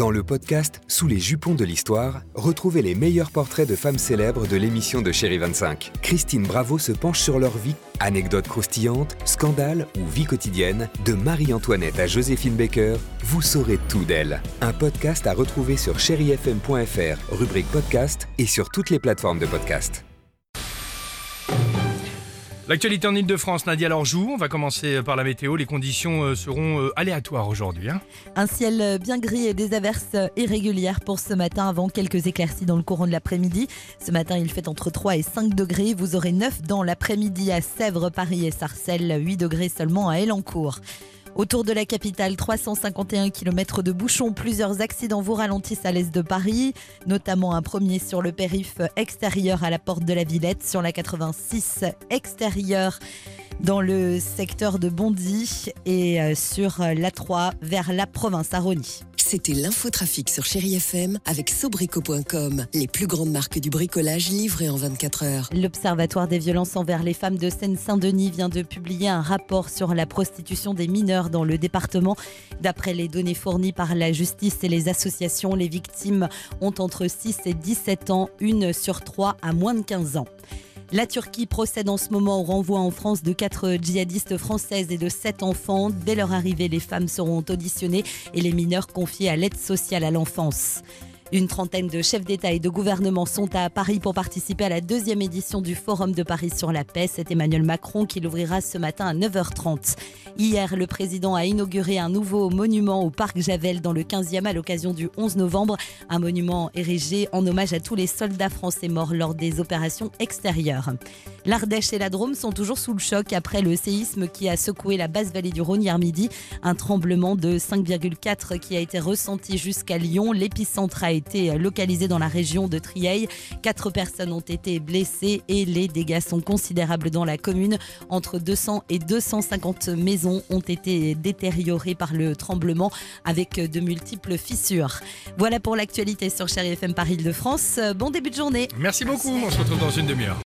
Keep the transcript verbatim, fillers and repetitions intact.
Dans le podcast Sous les jupons de l'histoire, retrouvez les meilleurs portraits de femmes célèbres de l'émission de Chérie vingt-cinq. Christine Bravo se penche sur leur vie, anecdotes croustillantes, scandales ou vie quotidienne. De Marie-Antoinette à Joséphine Baker, vous saurez tout d'elle. Un podcast à retrouver sur chéri f m point f r, rubrique podcast et sur toutes les plateformes de podcast. L'actualité en Ile-de-France, Nadia Lorjou. On va commencer par la météo. Les conditions seront aléatoires aujourd'hui. Hein. Un ciel bien gris et des averses irrégulières pour ce matin avant quelques éclaircies dans le courant de l'après-midi. Ce matin, il fait entre trois et cinq degrés. Vous aurez neuf dans l'après-midi à Sèvres, Paris et Sarcelles, huit degrés seulement à Elancourt. Autour de la capitale, trois cent cinquante et un kilomètres de bouchons. Plusieurs accidents vous ralentissent à l'est de Paris, notamment un premier sur le périph' extérieur à la porte de la Villette, sur la quatre-vingt-six extérieure dans le secteur de Bondy et sur l'A trois vers la province à Rosny. C'était l'infotrafic sur Chéri F M avec Sobrico point com, les plus grandes marques du bricolage livrées en vingt-quatre heures. L'Observatoire des violences envers les femmes de Seine-Saint-Denis vient de publier un rapport sur la prostitution des mineurs dans le département. D'après les données fournies par la justice et les associations, les victimes ont entre six et dix-sept ans, une sur trois à moins de quinze ans. La Turquie procède en ce moment au renvoi en France de quatre djihadistes françaises et de sept enfants. Dès leur arrivée, les femmes seront auditionnées et les mineurs confiés à l'aide sociale à l'enfance. Une trentaine de chefs d'État et de gouvernement sont à Paris pour participer à la deuxième édition du Forum de Paris sur la paix. C'est Emmanuel Macron qui l'ouvrira ce matin à neuf heures trente. Hier, le président a inauguré un nouveau monument au parc Javel dans le quinzième à l'occasion du onze novembre. Un monument érigé en hommage à tous les soldats français morts lors des opérations extérieures. L'Ardèche et la Drôme sont toujours sous le choc après le séisme qui a secoué la basse vallée du Rhône hier midi. Un tremblement de cinq virgule quatre qui a été ressenti jusqu'à Lyon. L'épicentre a été localisé dans la région de Trieil. Quatre personnes ont été blessées et les dégâts sont considérables dans la commune. Entre deux cents et deux cent cinquante maisons ont été détériorées par le tremblement avec de multiples fissures. Voilà pour l'actualité sur Chéri F M Paris Île-de-France. Bon début de journée. Merci beaucoup. On se retrouve dans une demi-heure.